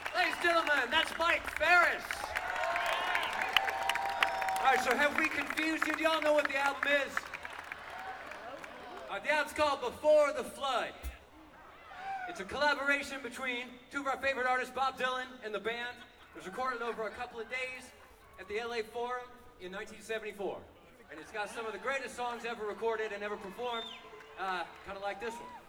Ladies and gentlemen, that's Mike Ferris. All right, so have we confused you? Do y'all know what the album is? The album's called Before the Flood. It's a collaboration between two of our favorite artists, Bob Dylan and the band. It was recorded over a couple of days at the LA Forum in 1974. And it's got some of the greatest songs ever recorded and ever performed, kind of like this one.